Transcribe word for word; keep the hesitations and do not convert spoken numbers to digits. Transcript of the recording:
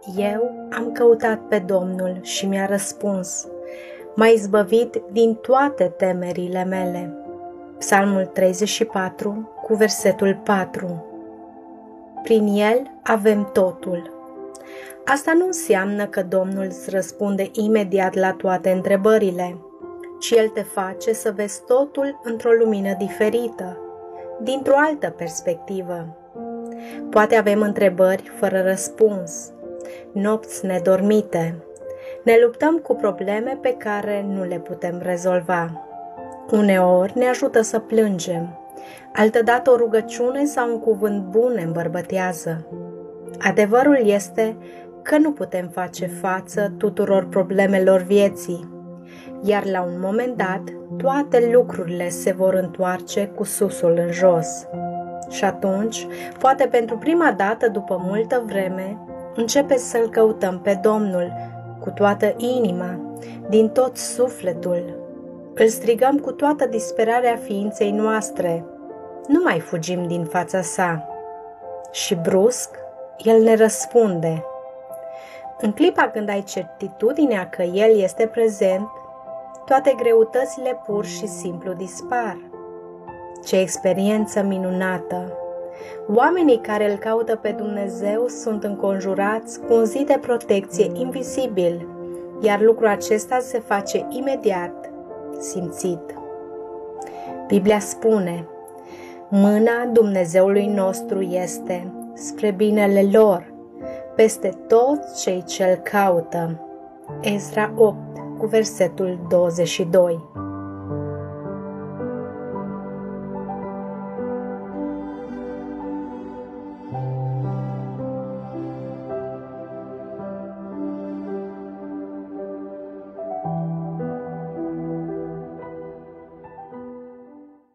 Eu am căutat pe Domnul și mi-a răspuns. M-a izbăvit din toate temerile mele. Psalmul treizeci și patru, cu versetul patru. Prin el avem totul. Asta nu înseamnă că Domnul îți răspunde imediat la toate întrebările, ci El te face să vezi totul într-o lumină diferită, dintr-o altă perspectivă. Poate avem întrebări fără răspuns, nopți nedormite. Ne luptăm cu probleme pe care nu le putem rezolva. Uneori ne ajută să plângem, altădată o rugăciune sau un cuvânt bun ne îmbărbătează. Adevărul este că nu putem face față tuturor problemelor vieții, iar la un moment dat toate lucrurile se vor întoarce cu susul în jos. Și atunci, poate pentru prima dată după multă vreme, începem să-L căutăm pe Domnul cu toată inima, din tot sufletul. Îl strigăm cu toată disperarea ființei noastre. Nu mai fugim din fața sa. Și brusc, El ne răspunde. În clipa când ai certitudinea că El este prezent, toate greutățile pur și simplu dispar. Ce experiență minunată! Oamenii care îl caută pe Dumnezeu sunt înconjurați cu un zid de protecție invizibil, iar lucrul acesta se face imediat simțit. Biblia spune, mâna Dumnezeului nostru este spre binele lor, peste toți cei ce îl caută. Ezra opt, cu versetul douăzeci și doi.